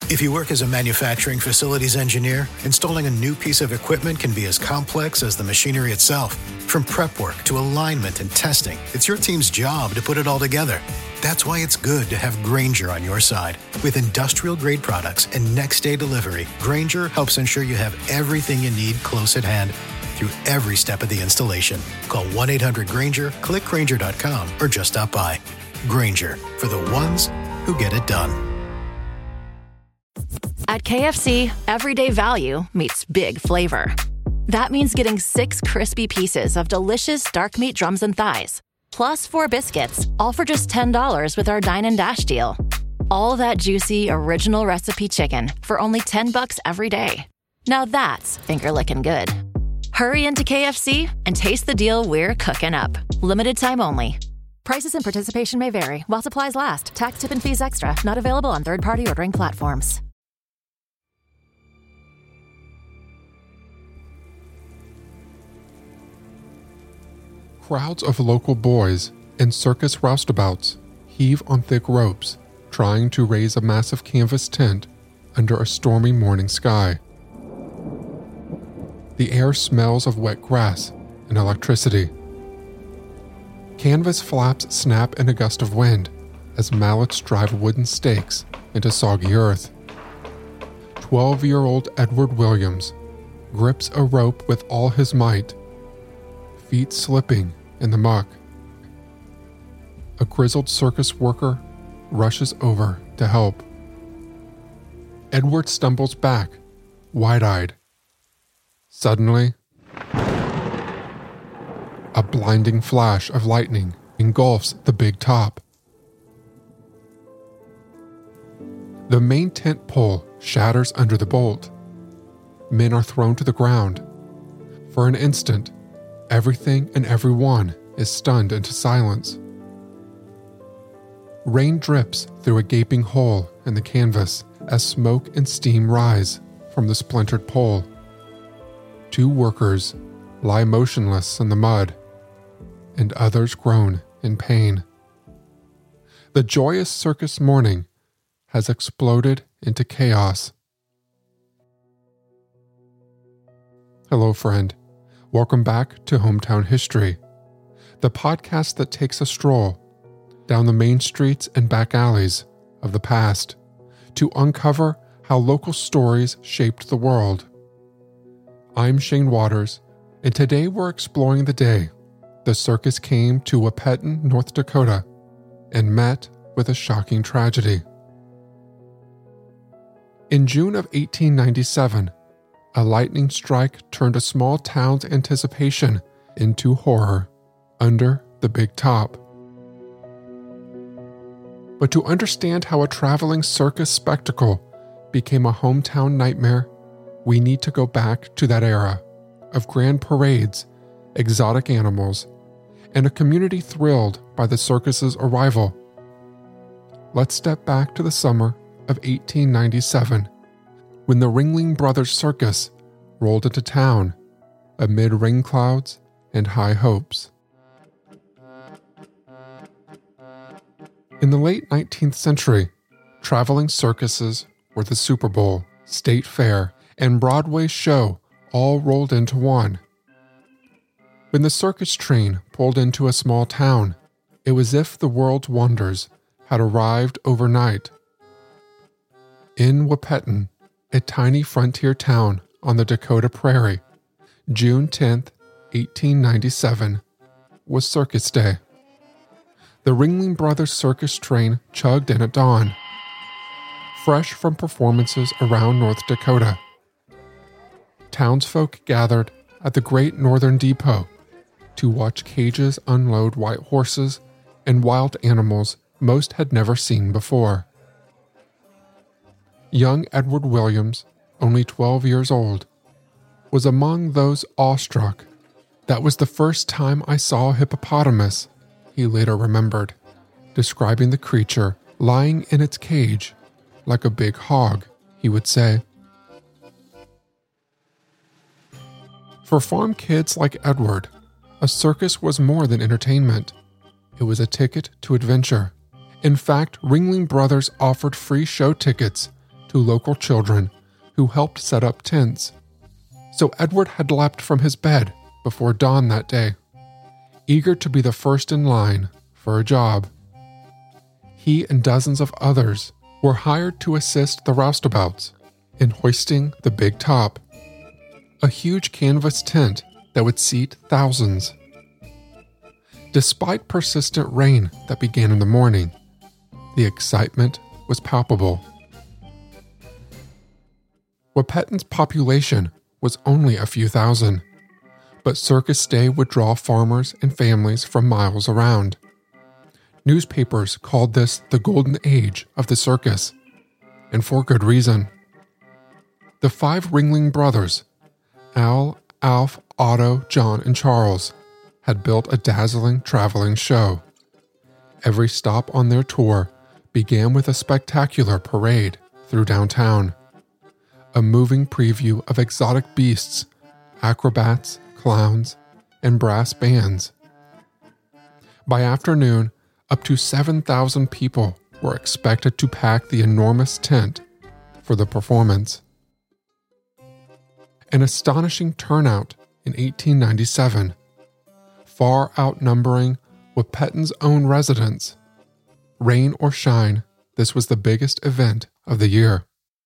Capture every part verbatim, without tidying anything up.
If you work as a manufacturing facilities engineer, installing a new piece of equipment can be as complex as the machinery itself. From prep work to alignment and testing, it's your team's job to put it all together. That's why it's good to have Grainger on your side. With industrial-grade products and next-day delivery, Grainger helps ensure you have everything you need close at hand through every step of the installation. Call one eight hundred Grainger, click Grainger dot com, or just stop by. Grainger, for the ones who get it done. At K F C, everyday value meets big flavor. That means getting six crispy pieces of delicious dark meat drums and thighs, plus four biscuits, all for just ten dollars with our Dine and Dash deal. All that juicy, original recipe chicken for only ten bucks every day. Now that's finger-licking good. Hurry into K F C and taste the deal we're cooking up. Limited time only. Prices and participation may vary while supplies last. Tax, tip, and fees extra. Not available on third-party ordering platforms. Crowds of local boys in circus roustabouts heave on thick ropes, trying to raise a massive canvas tent under a stormy morning sky. The air smells of wet grass and electricity. Canvas flaps snap in a gust of wind as mallets drive wooden stakes into soggy earth. Twelve-year-old Edward Williams grips a rope with all his might, feet slipping in the muck. A grizzled circus worker rushes over to help. Edward stumbles back, wide-eyed. Suddenly, a blinding flash of lightning engulfs the big top. The main tent pole shatters under the bolt. Men are thrown to the ground. For an instant, everything and everyone is stunned into silence. Rain drips through a gaping hole in the canvas as smoke and steam rise from the splintered pole. Two workers lie motionless in the mud, and others groan in pain. The joyous circus morning has exploded into chaos. Hello, friend. Welcome back to Hometown History, the podcast that takes a stroll down the main streets and back alleys of the past to uncover how local stories shaped the world. I'm Shane Waters, and today we're exploring the day the circus came to Wahpeton, North Dakota, and met with a shocking tragedy. In June of eighteen ninety-seven, a lightning strike turned a small town's anticipation into horror under the big top. But to understand how a traveling circus spectacle became a hometown nightmare, we need to go back to that era of grand parades, exotic animals, and a community thrilled by the circus's arrival. Let's step back to the summer of eighteen ninety-seven, when the Ringling Brothers Circus rolled into town amid rain clouds and high hopes. In the late nineteenth century, traveling circuses were the Super Bowl, State Fair, and Broadway show all rolled into one. When the circus train pulled into a small town, it was as if the world's wonders had arrived overnight. In Wahpeton, a tiny frontier town on the Dakota Prairie, June tenth, eighteen ninety-seven, was Circus Day. The Ringling Brothers Circus train chugged in at dawn, fresh from performances around North Dakota. Townsfolk gathered at the Great Northern Depot to watch cages unload white horses and wild animals most had never seen before. Young Edward Williams, only twelve years old, was among those awestruck. That was the first time I saw a hippopotamus, he later remembered, describing the creature lying in its cage like a big hog, he would say. For farm kids like Edward, a circus was more than entertainment. It was a ticket to adventure. In fact, Ringling Brothers offered free show tickets to local children who helped set up tents. So Edward had leapt from his bed before dawn that day, eager to be the first in line for a job. He and dozens of others were hired to assist the roustabouts in hoisting the big top, a huge canvas tent that would seat thousands. Despite persistent rain that began in the morning, the excitement was palpable. Wahpeton's population was only a few thousand, but Circus Day would draw farmers and families from miles around. Newspapers called this the golden age of the circus, and for good reason. The five Ringling Brothers, Al, Alf, Otto, John, and Charles, had built a dazzling traveling show. Every stop on their tour began with a spectacular parade through downtown, a moving preview of exotic beasts, acrobats, clowns, and brass bands. By afternoon, up to seven thousand people were expected to pack the enormous tent for the performance. An astonishing turnout in eighteen ninety-seven, far outnumbering Wahpeton's own residents. Rain or shine, this was the biggest event of the year.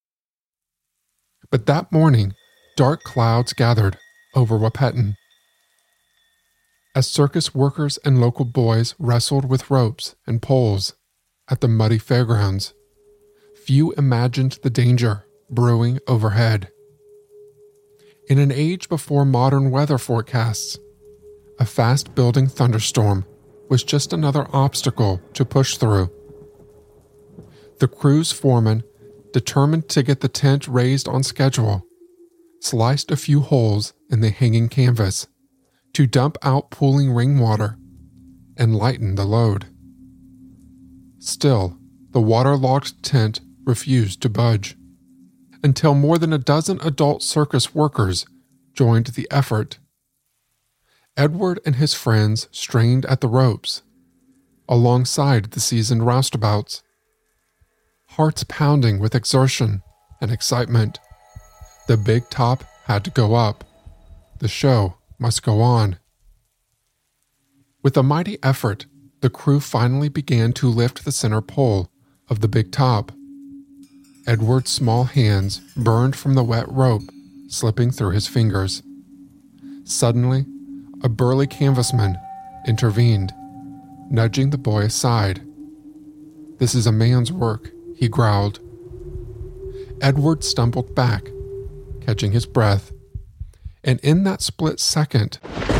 But that morning, dark clouds gathered over Wahpeton. As circus workers and local boys wrestled with ropes and poles at the muddy fairgrounds, few imagined the danger brewing overhead. In an age before modern weather forecasts, a fast-building thunderstorm was just another obstacle to push through. The crew's foreman, determined to get the tent raised on schedule, sliced a few holes in the hanging canvas to dump out pooling rainwater and lighten the load. Still, the waterlogged tent refused to budge, until more than a dozen adult circus workers joined the effort. Edward and his friends strained at the ropes, alongside the seasoned roustabouts, hearts pounding with exertion and excitement. The big top had to go up. The show must go on. With a mighty effort, the crew finally began to lift the center pole of the big top. Edward's small hands burned from the wet rope slipping through his fingers. Suddenly, a burly canvasman intervened, nudging the boy aside. "This is a man's work," he growled. Edward stumbled back, catching his breath, and in that split second,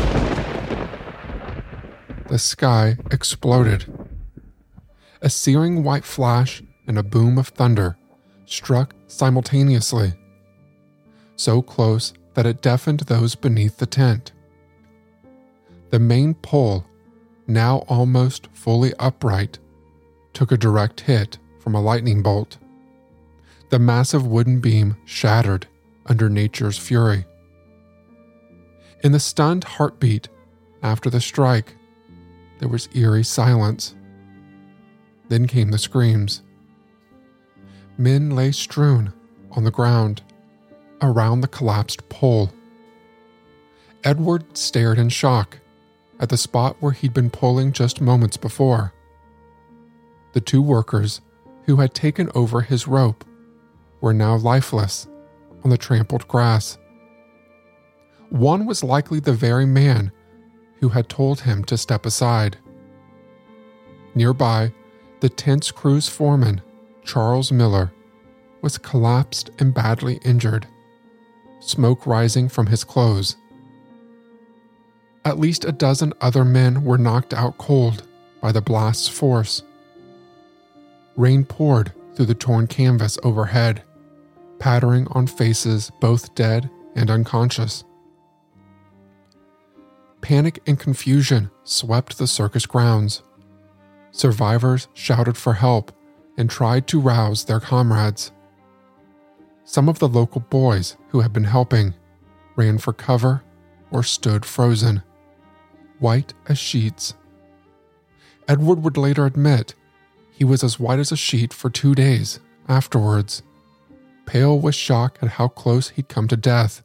the sky exploded. A searing white flash and a boom of thunder struck simultaneously, so close that it deafened those beneath the tent. The main pole, now almost fully upright, took a direct hit from a lightning bolt. The massive wooden beam shattered under nature's fury. In the stunned heartbeat after the strike, there was eerie silence. Then came the screams. Men lay strewn on the ground around the collapsed pole. Edward stared in shock at the spot where he'd been pulling just moments before. The two workers who had taken over his rope were now lifeless on the trampled grass. One was likely the very man who had told him to step aside. Nearby, the tent's crew's foreman, Charles Miller, was collapsed and badly injured, smoke rising from his clothes. At least a dozen other men were knocked out cold by the blast's force. Rain poured through the torn canvas overhead, pattering on faces both dead and unconscious. Panic and confusion swept the circus grounds. Survivors shouted for help and tried to rouse their comrades. Some of the local boys who had been helping ran for cover or stood frozen, white as sheets. Edward would later admit he was as white as a sheet for two days afterwards. pale with shock at how close he'd come to death.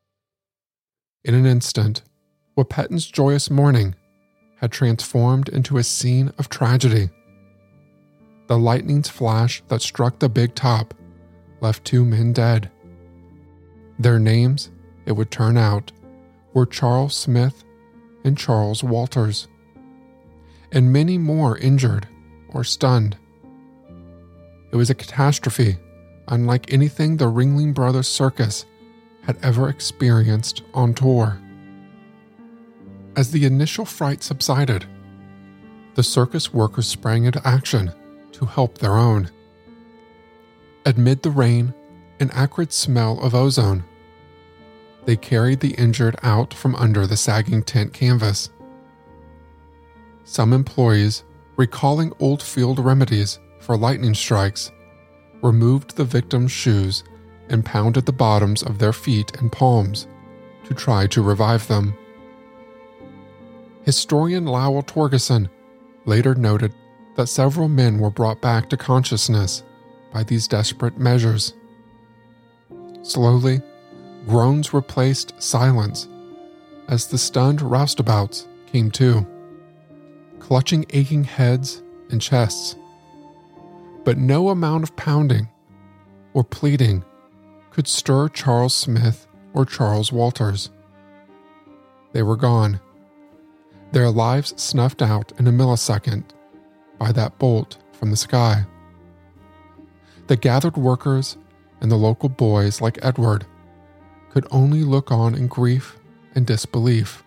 In an instant, Wahpeton's joyous morning had transformed into a scene of tragedy. The lightning's flash that struck the big top left two men dead. Their names, it would turn out, were Charles Smith and Charles Walters, and many more injured or stunned. It was a catastrophe unlike anything the Ringling Brothers Circus had ever experienced on tour. As the initial fright subsided, the circus workers sprang into action to help their own. Amid the rain and acrid smell of ozone, they carried the injured out from under the sagging tent canvas. Some employees, recalling old field remedies for lightning strikes, removed the victims' shoes and pounded the bottoms of their feet and palms to try to revive them. Historian Lowell Torgeson later noted that several men were brought back to consciousness by these desperate measures. Slowly, groans replaced silence as the stunned roustabouts came to, clutching aching heads and chests. But no amount of pounding or pleading could stir Charles Smith or Charles Walters. They were gone, their lives snuffed out in a millisecond by that bolt from the sky. The gathered workers and the local boys like Edward could only look on in grief and disbelief.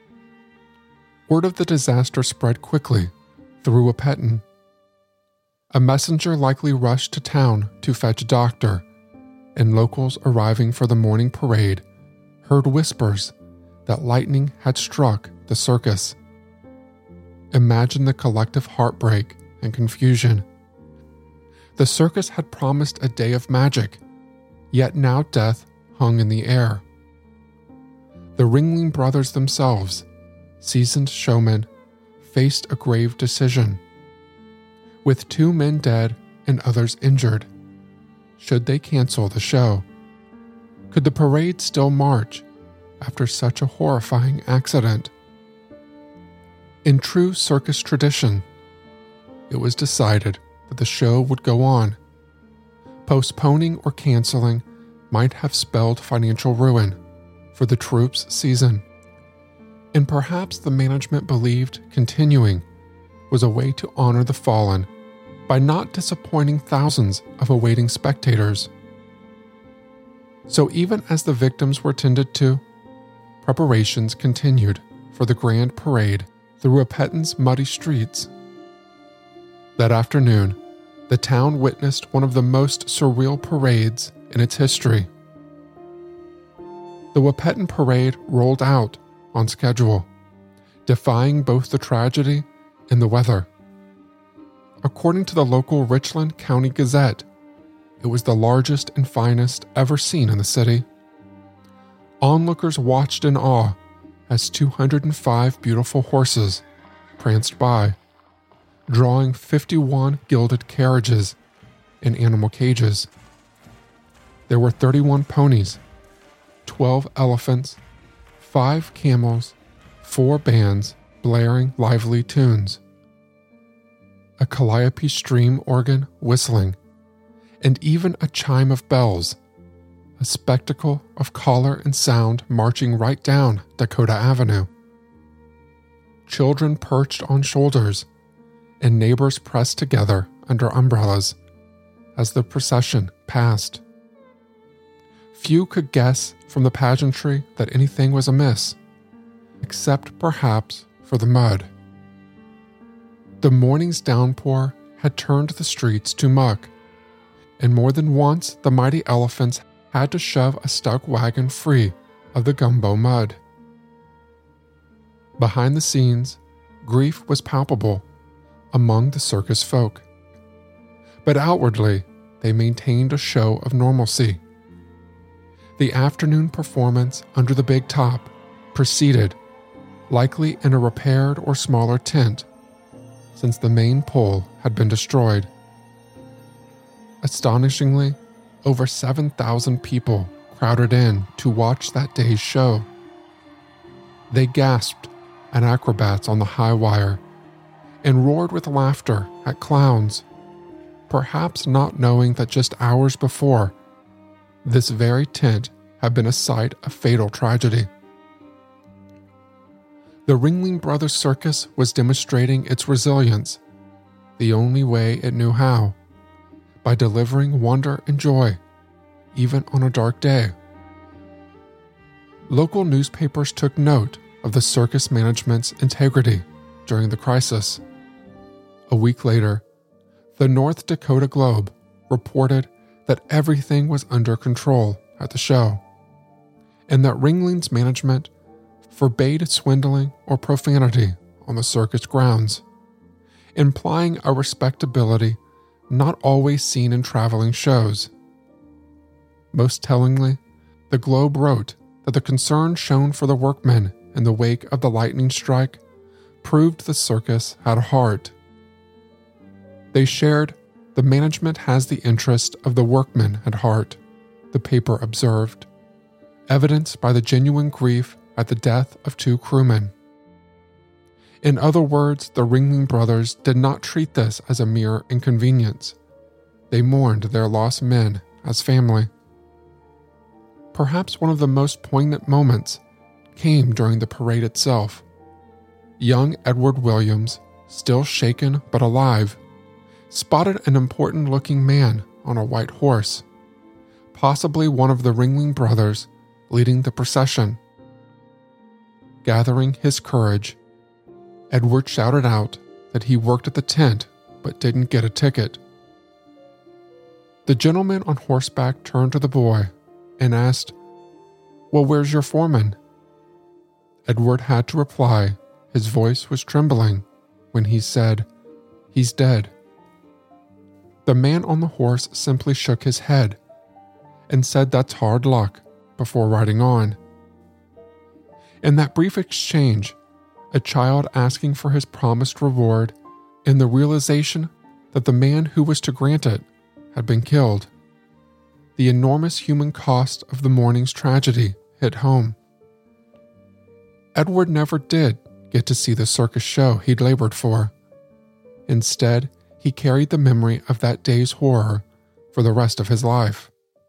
Word of the disaster spread quickly through Wahpeton. A messenger likely rushed to town to fetch a doctor, and locals arriving for the morning parade heard whispers that lightning had struck the circus. Imagine the collective heartbreak and confusion. The circus had promised a day of magic, yet now death hung in the air. The Ringling Brothers themselves, seasoned showmen, faced a grave decision. With two men dead and others injured, should they cancel the show? Could the parade still march after such a horrifying accident? In true circus tradition, it was decided that the show would go on. Postponing or canceling might have spelled financial ruin for the troupe's season, and perhaps the management believed continuing was a way to honor the fallen by not disappointing thousands of awaiting spectators. So even as the victims were tended to, preparations continued for the grand parade through Wahpeton's muddy streets. That afternoon, the town witnessed one of the most surreal parades in its history. The Wahpeton parade rolled out on schedule, defying both the tragedy and the weather. According to the local Richland County Gazette, it was the largest and finest ever seen in the city. Onlookers watched in awe as two hundred five beautiful horses pranced by, drawing fifty-one gilded carriages and animal cages. There were thirty-one ponies, twelve elephants, five camels, four bands blaring lively tunes, a calliope stream organ whistling, and even a chime of bells, a spectacle of color and sound marching right down Dakota Avenue. Children perched on shoulders, and neighbors pressed together under umbrellas as the procession passed. Few could guess from the pageantry that anything was amiss, except perhaps for the mud. The morning's downpour had turned the streets to muck, and more than once the mighty elephants had to shove a stuck wagon free of the gumbo mud. Behind the scenes, grief was palpable among the circus folk, but outwardly they maintained a show of normalcy. The afternoon performance under the big top proceeded, likely in a repaired or smaller tent, since the main pole had been destroyed. Astonishingly, over seven thousand people crowded in to watch that day's show. They gasped at acrobats on the high wire and roared with laughter at clowns, perhaps not knowing that just hours before, this very tent had been a site of fatal tragedy. The Ringling Brothers Circus was demonstrating its resilience the only way it knew how, by delivering wonder and joy, even on a dark day. Local newspapers took note of the circus management's integrity during the crisis. A week later, the North Dakota Globe reported that everything was under control at the show, and that Ringling's management forbade swindling or profanity on the circus grounds, implying a respectability not always seen in traveling shows. Most tellingly, the Globe wrote that the concern shown for the workmen in the wake of the lightning strike proved the circus had a heart. They shared, "The management has the interest of the workmen at heart," the paper observed, evidenced by the genuine grief at the death of two crewmen. In other words, the Ringling Brothers did not treat this as a mere inconvenience. They mourned their lost men as family. Perhaps one of the most poignant moments came during the parade itself. Young Edward Williams, still shaken but alive, spotted an important-looking man on a white horse, possibly one of the Ringling Brothers leading the procession. Gathering his courage, Edward shouted out that he worked at the tent but didn't get a ticket. The gentleman on horseback turned to the boy and asked, "Well, where's your foreman?" Edward had to reply. His voice was trembling when he said, "He's dead." The man on the horse simply shook his head and said that's hard luck before riding on. In that brief exchange, a child asking for his promised reward and the realization that the man who was to grant it had been killed. The enormous human cost of the morning's tragedy hit home. Edward never did get to see the circus show he'd labored for. Instead, he carried the memory of that day's horror for the rest of his life.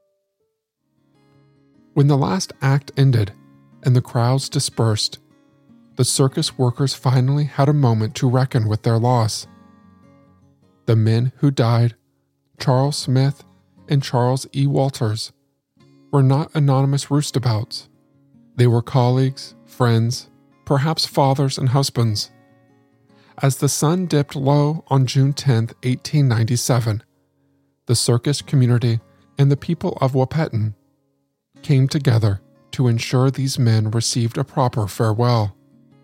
When the last act ended and the crowds dispersed, the circus workers finally had a moment to reckon with their loss. The men who died, Charles Smith and Charles E. Walters, were not anonymous roustabouts. They were colleagues, friends, perhaps fathers and husbands. As the sun dipped low on June tenth, eighteen ninety-seven, the circus community and the people of Wahpeton came together to ensure these men received a proper farewell.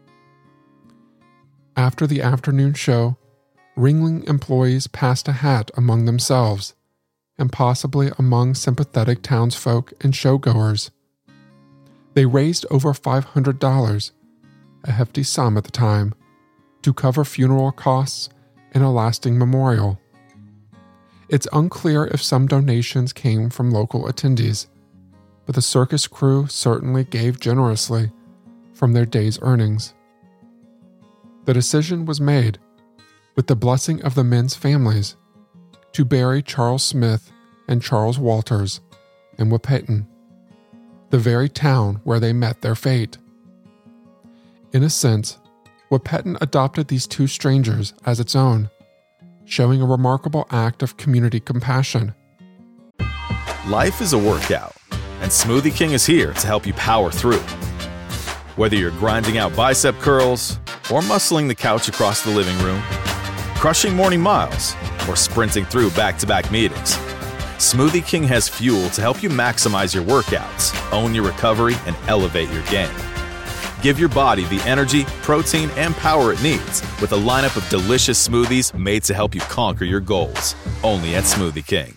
After the afternoon show, Ringling employees passed a hat among themselves, and possibly among sympathetic townsfolk and showgoers. They raised over five hundred dollars, a hefty sum at the time, to cover funeral costs and a lasting memorial. It's unclear if some donations came from local attendees, but the circus crew certainly gave generously from their day's earnings. The decision was made, with the blessing of the men's families, to bury Charles Smith and Charles Walters in Wahpeton, the very town where they met their fate. In a sense, Wahpeton adopted these two strangers as its own, showing a remarkable act of community compassion. Life is a workout, and Smoothie King is here to help you power through. Whether you're grinding out bicep curls or muscling the couch across the living room, crushing morning miles, or sprinting through back-to-back meetings, Smoothie King has fuel to help you maximize your workouts, own your recovery, and elevate your game. Give your body the energy, protein, and power it needs with a lineup of delicious smoothies made to help you conquer your goals. Only at Smoothie King.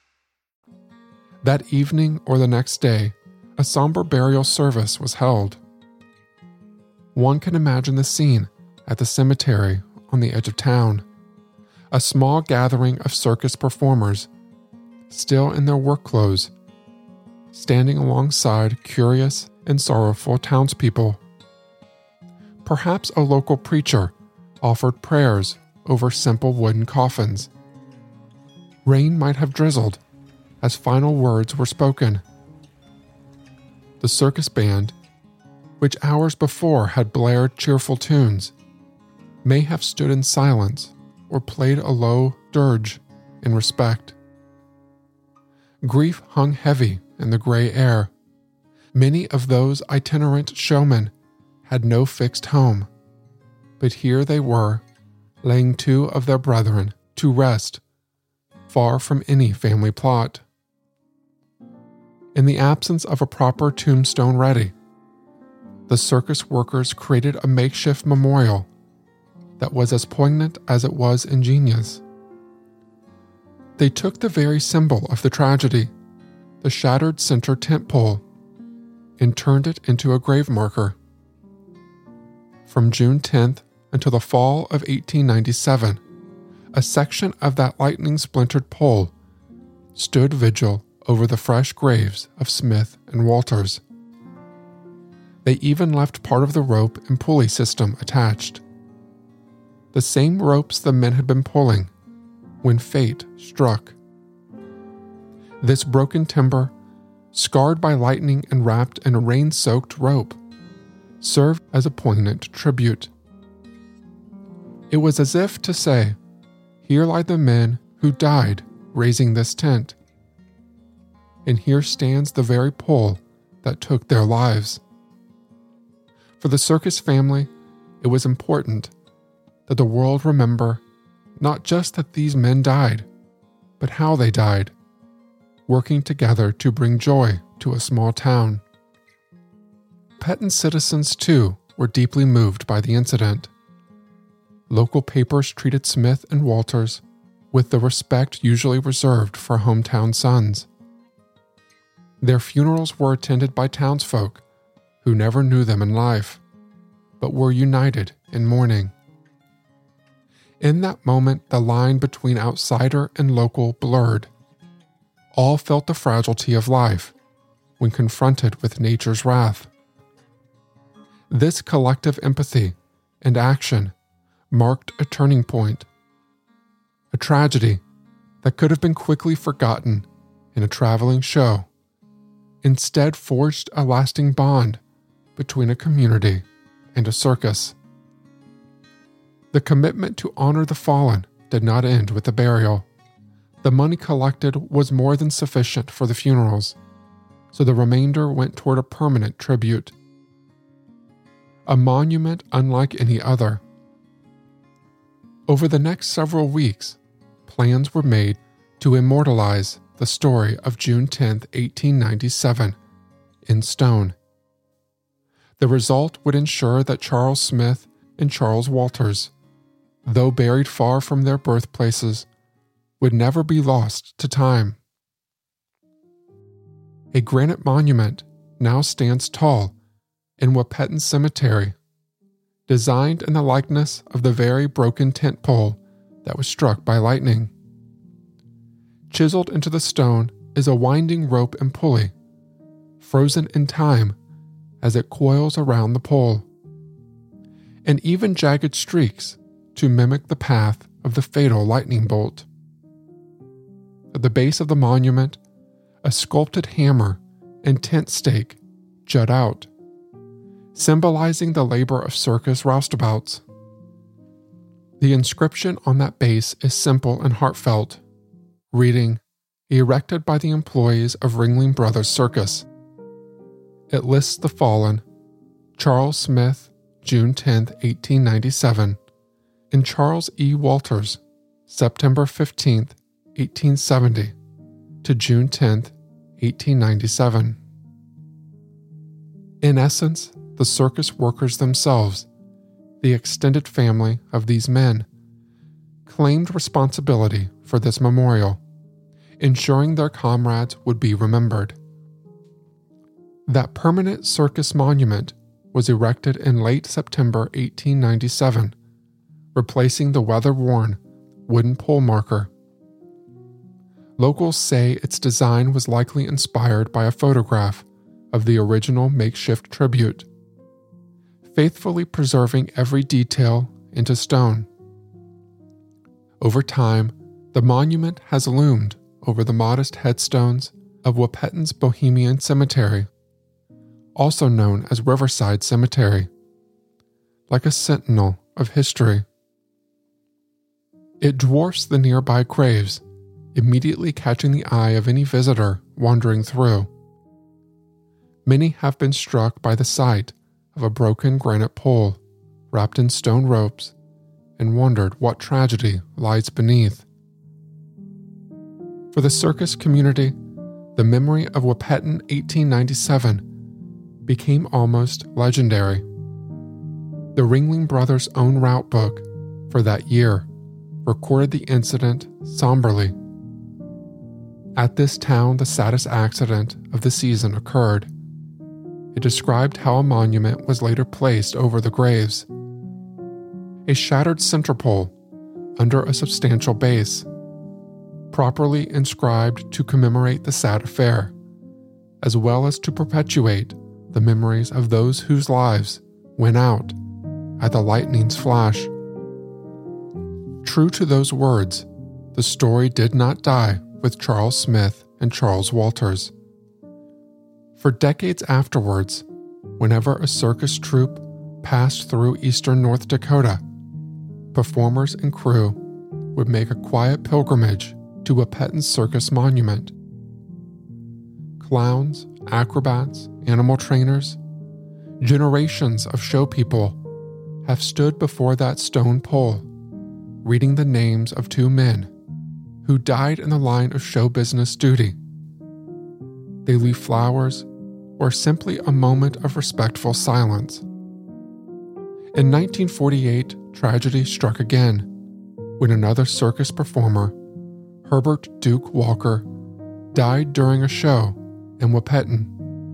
That evening or the next day, a somber burial service was held. One can imagine the scene at the cemetery on the edge of town. A small gathering of circus performers, still in their work clothes, standing alongside curious and sorrowful townspeople. Perhaps a local preacher offered prayers over simple wooden coffins. Rain might have drizzled as final words were spoken. The circus band, which hours before had blared cheerful tunes, may have stood in silence or played a low dirge in respect. Grief hung heavy in the gray air. Many of those itinerant showmen had no fixed home, but here they were, laying two of their brethren to rest, far from any family plot. In the absence of a proper tombstone ready, the circus workers created a makeshift memorial that was as poignant as it was ingenious. They took the very symbol of the tragedy, the shattered center tent pole, and turned it into a grave marker. From June tenth until the fall of eighteen ninety-seven, a section of that lightning-splintered pole stood vigil over the fresh graves of Smith and Walters. They even left part of the rope and pulley system attached. The same ropes the men had been pulling when fate struck. This broken timber, scarred by lightning and wrapped in a rain-soaked rope, served as a poignant tribute. It was as if to say, here lie the men who died raising this tent, and here stands the very pole that took their lives. For the circus family, it was important that the world remember not just that these men died, but how they died, working together to bring joy to a small town. Petton citizens, too, were deeply moved by the incident. Local papers treated Smith and Walters with the respect usually reserved for hometown sons. Their funerals were attended by townsfolk who never knew them in life, but were united in mourning. In that moment, the line between outsider and local blurred. All felt the fragility of life when confronted with nature's wrath. This collective empathy and action marked a turning point. A tragedy that could have been quickly forgotten in a traveling show instead forged a lasting bond between a community and a circus. The commitment to honor the fallen did not end with the burial. The money collected was more than sufficient for the funerals, so the remainder went toward a permanent tribute. A monument unlike any other. Over the next several weeks, plans were made to immortalize the story of June tenth, eighteen ninety-seven, in stone. The result would ensure that Charles Smith and Charles Walters, though buried far from their birthplaces, would never be lost to time. A granite monument now stands tall in Wahpeton Cemetery, designed in the likeness of the very broken tent pole that was struck by lightning. Chiseled into the stone is a winding rope and pulley, frozen in time as it coils around the pole, and even jagged streaks to mimic the path of the fatal lightning bolt. At the base of the monument, a sculpted hammer and tent stake jut out, symbolizing the labor of circus roustabouts. The inscription on that base is simple and heartfelt, reading, "Erected by the employees of Ringling Brothers Circus." It lists the fallen, Charles Smith, June tenth, eighteen ninety-seven, and Charles E. Walters, September fifteenth, eighteen seventy, to June tenth, eighteen ninety-seven. In essence, the circus workers themselves, the extended family of these men, claimed responsibility for this memorial, ensuring their comrades would be remembered. That permanent circus monument was erected in late September eighteen ninety-seven, replacing the weather-worn wooden pole marker. Locals say its design was likely inspired by a photograph of the original makeshift tribute, faithfully preserving every detail into stone. Over time, the monument has loomed over the modest headstones of Wahpeton's Bohemian Cemetery, also known as Riverside Cemetery, like a sentinel of history. It dwarfs the nearby graves, immediately catching the eye of any visitor wandering through. Many have been struck by the sight of a broken granite pole wrapped in stone ropes and wondered what tragedy lies beneath. For the circus community, the memory of Wahpeton eighteen ninety-seven became almost legendary. The Ringling Brothers' own route book for that year recorded the incident somberly. At this town, the saddest accident of the season occurred. It described how a monument was later placed over the graves. A shattered center pole under a substantial base, properly inscribed to commemorate the sad affair, as well as to perpetuate the memories of those whose lives went out at the lightning's flash. True to those words, the story did not die with Charles Smith and Charles Walters. For decades afterwards, whenever a circus troupe passed through eastern North Dakota, performers and crew would make a quiet pilgrimage to Wahpeton's Circus Monument. Clowns, acrobats, animal trainers, generations of show people have stood before that stone pole, reading the names of two men who died in the line of show business duty. They leave flowers or simply a moment of respectful silence. In nineteen forty-eight, tragedy struck again when another circus performer, Herbert Duke Walker, died during a show in Wahpeton.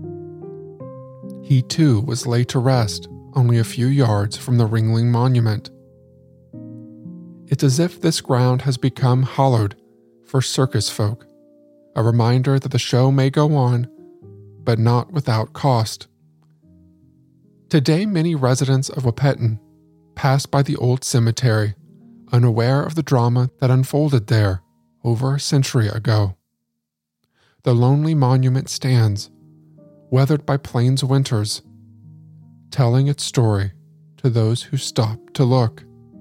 He too was laid to rest only a few yards from the Ringling Monument. It's as if this ground has become hallowed for circus folk, a reminder that the show may go on, but not without cost. Today, many residents of Wahpeton pass by the old cemetery, unaware of the drama that unfolded there over a century ago. The lonely monument stands, weathered by plains winters, telling its story to those who stop to look.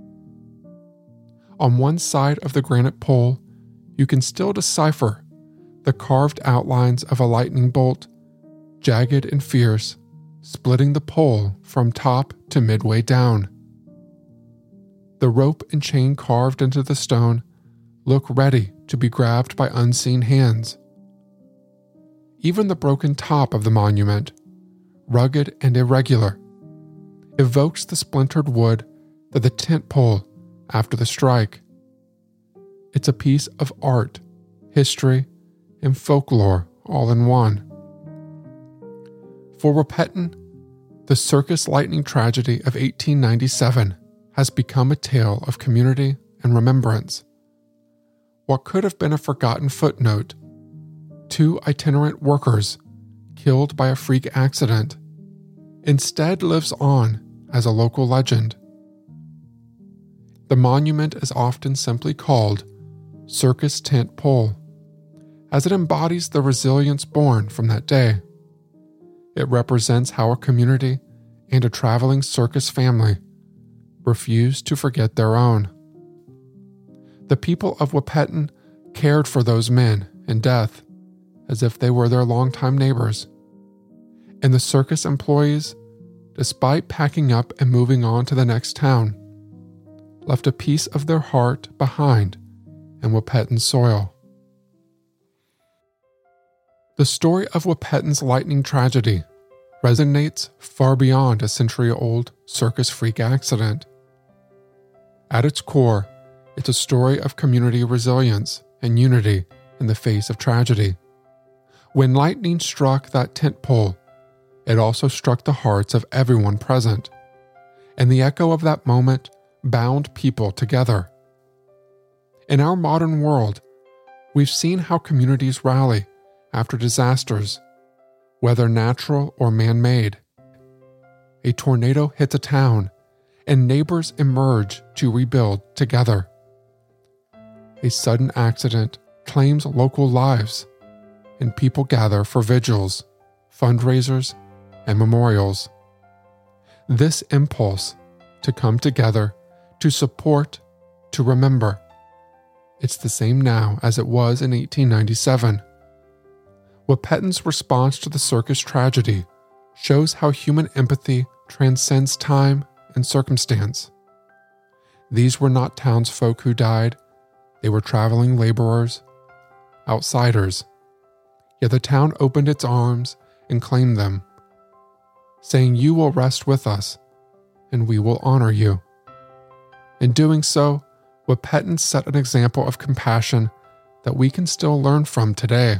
On one side of the granite pole, you can still decipher the carved outlines of a lightning bolt, jagged and fierce, splitting the pole from top to midway down. The rope and chain carved into the stone look ready to be grabbed by unseen hands. Even the broken top of the monument, rugged and irregular, evokes the splintered wood that the tent pole after the strike. It's a piece of art, history, and folklore all in one. For Wahpeton, the circus lightning tragedy of eighteen ninety-seven has become a tale of community and remembrance. What could have been a forgotten footnote, two itinerant workers killed by a freak accident, instead lives on as a local legend. The monument is often simply called Circus Tent Pole, as it embodies the resilience born from that day. It represents how a community and a traveling circus family refuse to forget their own. The people of Wahpeton cared for those men in death as if they were their longtime neighbors. And the circus employees, despite packing up and moving on to the next town, left a piece of their heart behind in Wahpeton soil. The story of Wahpeton's lightning tragedy resonates far beyond a century-old circus freak accident. At its core, it's a story of community resilience and unity in the face of tragedy. When lightning struck that tent pole, it also struck the hearts of everyone present, and the echo of that moment bound people together. In our modern world, We've seen how communities rally after disasters, whether natural or man-made. A tornado hits a town, and neighbors emerge to rebuild together. A sudden accident claims local lives, and people gather for vigils, fundraisers, and memorials. This impulse to come together, to support, to remember, it's the same now as it was in eighteen ninety-seven. Wahpeton's response to the circus tragedy shows how human empathy transcends time and circumstance. These were not townsfolk who died, they were traveling laborers, outsiders. Yet the town opened its arms and claimed them, saying, "You will rest with us, and we will honor you." In doing so, Wahpeton set an example of compassion that we can still learn from today.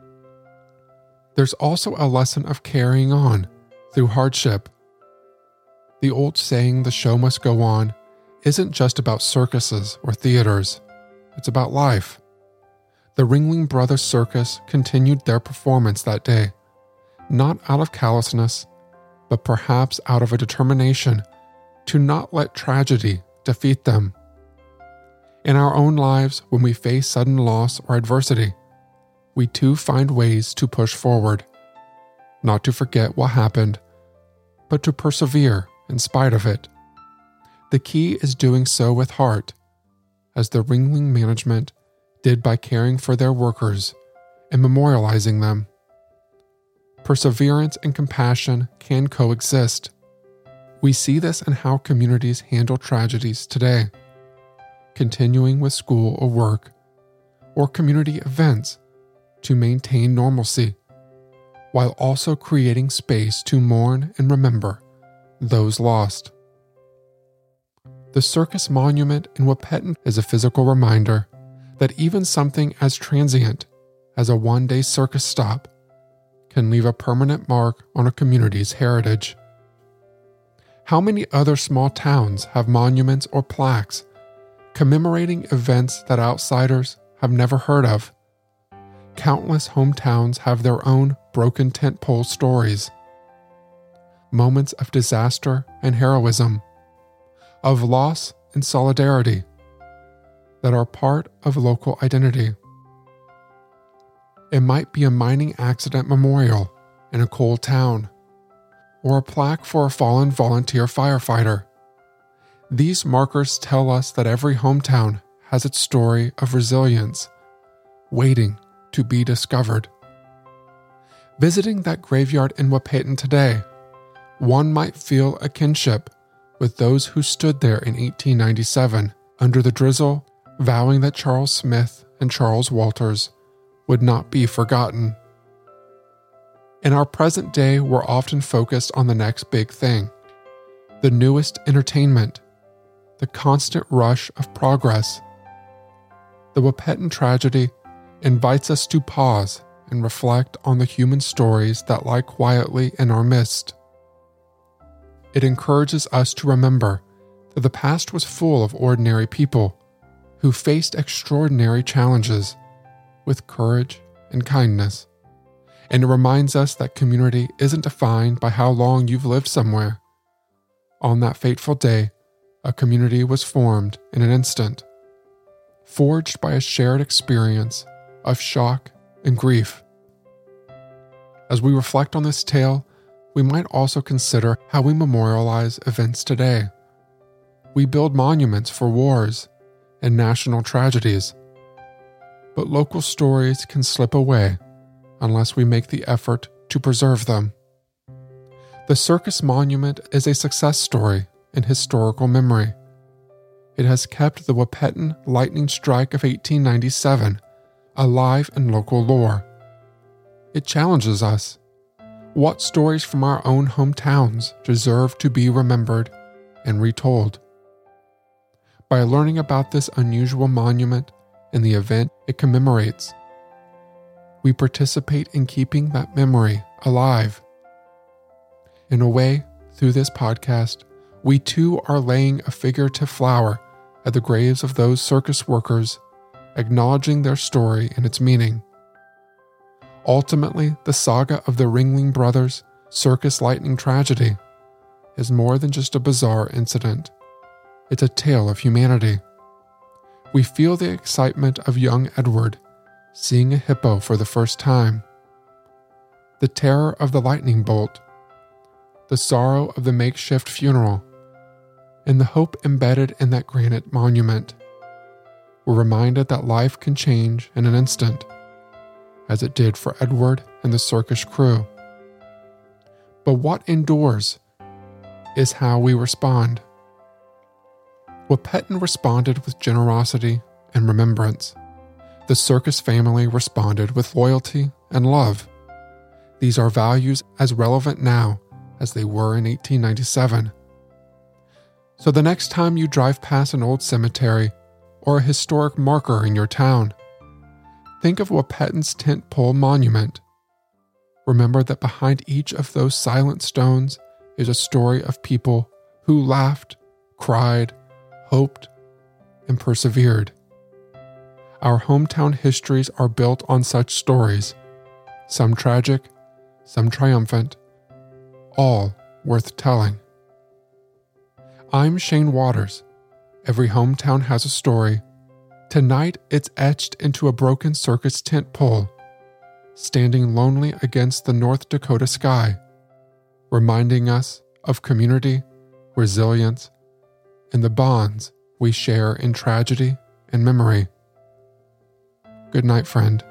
There's also a lesson of carrying on through hardship. The old saying, "the show must go on," isn't just about circuses or theaters. It's about life. The Ringling Brothers Circus continued their performance that day, not out of callousness, but perhaps out of a determination to not let tragedy defeat them. In our own lives, when we face sudden loss or adversity, we too find ways to push forward, not to forget what happened, but to persevere in spite of it. The key is doing so with heart, as the Ringling management did by caring for their workers and memorializing them. Perseverance and compassion can coexist. We see this in how communities handle tragedies today, continuing with school or work, or community events to maintain normalcy, while also creating space to mourn and remember those lost. The circus monument in Wahpeton is a physical reminder that even something as transient as a one-day circus stop can leave a permanent mark on a community's heritage. How many other small towns have monuments or plaques commemorating events that outsiders have never heard of? Countless hometowns have their own broken tent pole stories, moments of disaster and heroism, of loss and solidarity that are part of local identity. It might be a mining accident memorial in a coal town, or a plaque for a fallen volunteer firefighter. These markers tell us that every hometown has its story of resilience, waiting to be discovered. Visiting that graveyard in Wahpeton today, one might feel a kinship with those who stood there in eighteen ninety-seven under the drizzle, vowing that Charles Smith and Charles Walters would not be forgotten. In our present day, we're often focused on the next big thing, the newest entertainment, the constant rush of progress. The Wahpeton tragedy invites us to pause and reflect on the human stories that lie quietly in our midst. It encourages us to remember that the past was full of ordinary people who faced extraordinary challenges with courage and kindness. And it reminds us that community isn't defined by how long you've lived somewhere. On that fateful day, a community was formed in an instant, forged by a shared experience of shock and grief. As we reflect on this tale, we might also consider how we memorialize events today. We build monuments for wars and national tragedies, but local stories can slip away unless we make the effort to preserve them. The circus monument is a success story in historical memory. It has kept the Wahpeton lightning strike of eighteen ninety-seven alive in local lore. It challenges us. What stories from our own hometowns deserve to be remembered and retold? By learning about this unusual monument and the event it commemorates, we participate in keeping that memory alive. In a way, through this podcast, we too are laying a figurative flower at the graves of those circus workers acknowledging their story and its meaning. Ultimately, the saga of the Ringling Brothers circus lightning tragedy is more than just a bizarre incident. It's a tale of humanity. We feel the excitement of young Edward seeing a hippo for the first time, the terror of the lightning bolt, the sorrow of the makeshift funeral, and the hope embedded in that granite monument. We're reminded that life can change in an instant, as it did for Edward and the circus crew. But what endures is how we respond. Wahpeton responded with generosity and remembrance. The circus family responded with loyalty and love. These are values as relevant now as they were in eighteen ninety-seven. So the next time you drive past an old cemetery or a historic marker in your town, think of Wahpeton's tent pole monument. Remember that behind each of those silent stones is a story of people who laughed, cried, hoped, and persevered. Our hometown histories are built on such stories, some tragic, some triumphant, all worth telling. I'm Shane Waters. Every hometown has a story. Tonight, it's etched into a broken circus tent pole, standing lonely against the North Dakota sky, reminding us of community, resilience, and the bonds we share in tragedy and memory. Good night, friend.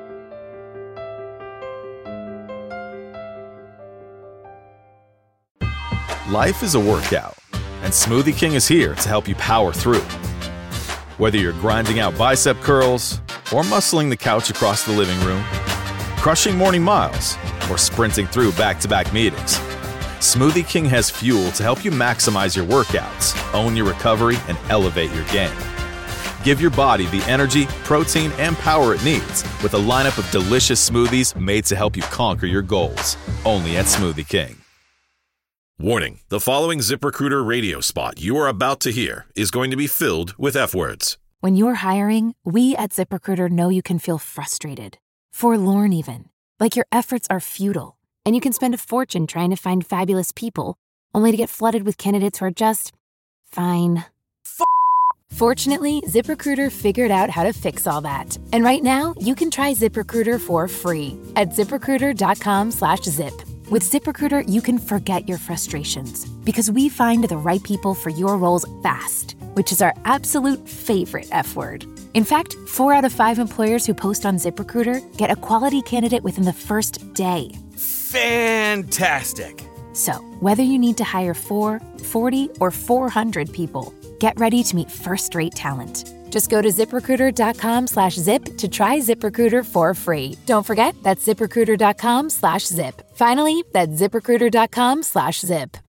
Life is a workout, and Smoothie King is here to help you power through. Whether you're grinding out bicep curls or muscling the couch across the living room, crushing morning miles, or sprinting through back-to-back meetings, Smoothie King has fuel to help you maximize your workouts, own your recovery, and elevate your game. Give your body the energy, protein, and power it needs with a lineup of delicious smoothies made to help you conquer your goals. Only at Smoothie King. Warning, the following ZipRecruiter radio spot you are about to hear is going to be filled with F-words. When you're hiring, we at ZipRecruiter know you can feel frustrated, forlorn even, like your efforts are futile, and you can spend a fortune trying to find fabulous people, only to get flooded with candidates who are just fine. F- Fortunately, ZipRecruiter figured out how to fix all that. And right now, you can try ZipRecruiter for free at ZipRecruiter.com slash zip. With ZipRecruiter, you can forget your frustrations because we find the right people for your roles fast, which is our absolute favorite F word. In fact, four out of five employers who post on ZipRecruiter get a quality candidate within the first day. Fantastic. So, whether you need to hire four, forty, or four hundred people, get ready to meet first-rate talent. Just go to ZipRecruiter.com slash zip to try ZipRecruiter for free. Don't forget, that's ZipRecruiter.com slash zip. Finally, that's ZipRecruiter.com slash zip.